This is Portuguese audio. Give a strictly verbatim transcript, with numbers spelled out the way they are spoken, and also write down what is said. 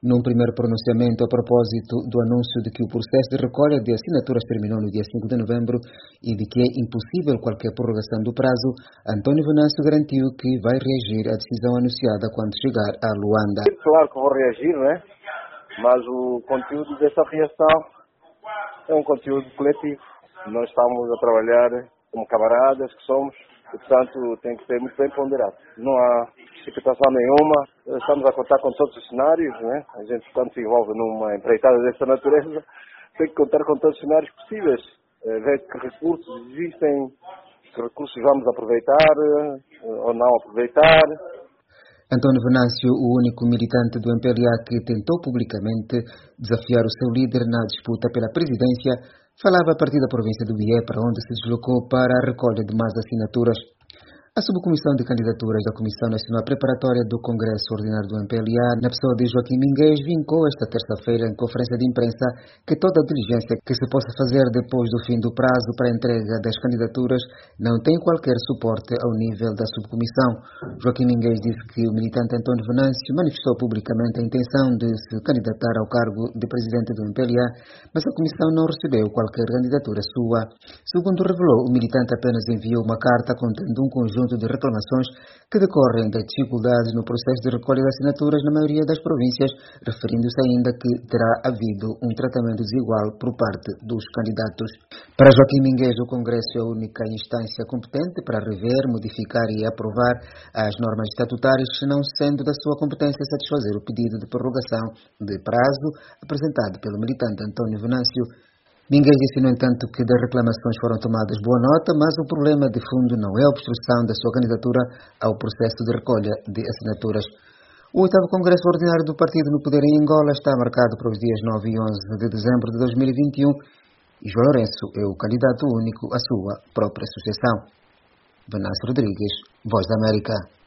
Num primeiro pronunciamento a propósito do anúncio de que o processo de recolha de assinaturas terminou no dia cinco de novembro e de que é impossível qualquer prorrogação do prazo, António Venâncio garantiu que vai reagir à decisão anunciada quando chegar a Luanda. Claro que vou reagir, né? Mas o conteúdo dessa reação é um conteúdo coletivo. Nós estamos a trabalhar como camaradas que somos, e, portanto, tem que ser muito bem ponderado. Não há precipitação nenhuma, estamos a contar com todos os cenários, né? A gente, quando se envolve numa empreitada dessa natureza, tem que contar com todos os cenários possíveis, ver que recursos existem, que recursos vamos aproveitar ou não aproveitar. António Venâncio, o único militante do M P L A que tentou publicamente desafiar o seu líder na disputa pela presidência, falava a partir da província do Bié, para onde se deslocou para a recolha de mais assinaturas. A Subcomissão de Candidaturas da Comissão Nacional Preparatória do Congresso Ordinário do M P L A, na pessoa de Joaquim Minguez, vincou esta terça-feira em conferência de imprensa que toda a diligência que se possa fazer depois do fim do prazo para a entrega das candidaturas não tem qualquer suporte ao nível da subcomissão. Joaquim Minguez disse que o militante António Venâncio manifestou publicamente a intenção de se candidatar ao cargo de presidente do M P L A, mas a comissão não recebeu qualquer candidatura sua. Segundo revelou, o militante apenas enviou uma carta contendo um conjunto de reclamações que decorrem das dificuldades no processo de recolha de assinaturas na maioria das províncias, referindo-se ainda que terá havido um tratamento desigual por parte dos candidatos. Para Joaquim Minguez, o Congresso é a única instância competente para rever, modificar e aprovar as normas estatutárias, não sendo da sua competência satisfazer o pedido de prorrogação de prazo apresentado pelo militante António Venâncio. Minguez disse, no entanto, que das reclamações foram tomadas boa nota, mas o problema de fundo não é a obstrução da sua candidatura ao processo de recolha de assinaturas. O oitavo Congresso Ordinário do Partido no Poder em Angola está marcado para os dias nove e onze de dezembro de dois mil e vinte e um e João Lourenço é o candidato único à sua própria sucessão. Venâncio Rodrigues, Voz da América.